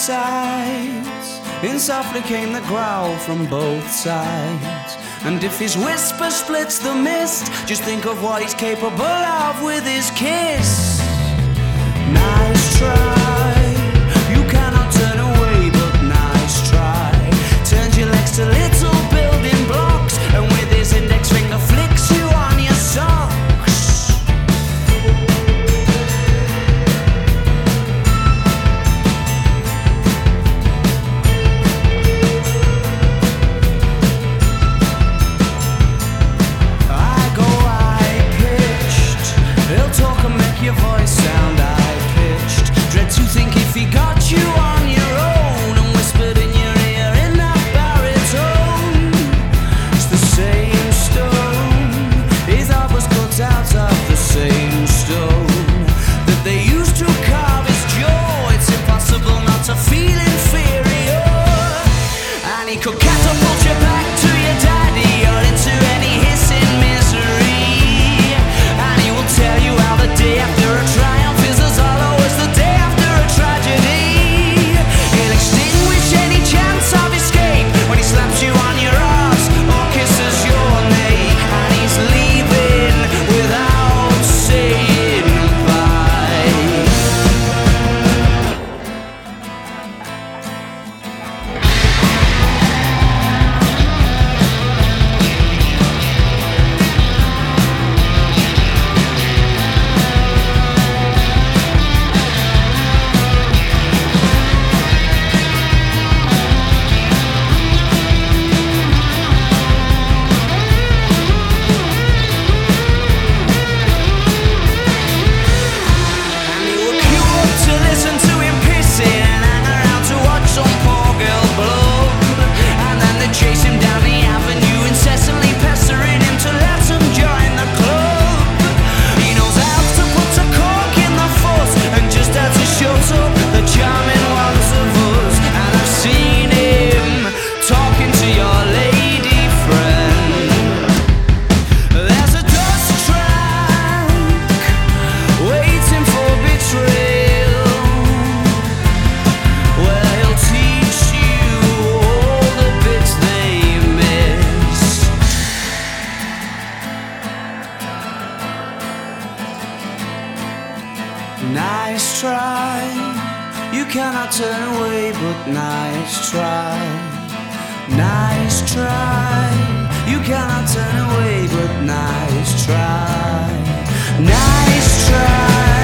sides. In softly came the growl from both sides. And if his whisper splits the mist, just think of what he's capable of with his kiss. Nice try. You cannot turn away, but nice try. Turns your legs to little building blocks, and with his index finger flicks you on your socks. Your voice sound high-pitched. Dread to think if he got you on your own and whispered in your ear in that baritone. It's the same stone. His heart was cut out of the same stone that they used to carve his jaw. It's impossible not to feel inferior. And he could catapult you back to your daddy or into any hissing misery. And he will tell you how the day after a triumph is as hollow as the day after a tragedy. He'll extinguish any chance of escape when he slaps you on your arse or kisses your name. And he's leaving without saying bye. Chase him down the avenue, incessantly pestering him to let him join the club. He knows how to put a cork in the foot and just how to shut up the charming ones of us. And I've seen him talking to your lady friend. There's a dust track waiting for betrayal, where he'll teach you all the bits they miss. Nice try. You cannot turn away, but nice try. Nice try. You cannot turn away, but nice try. Nice try.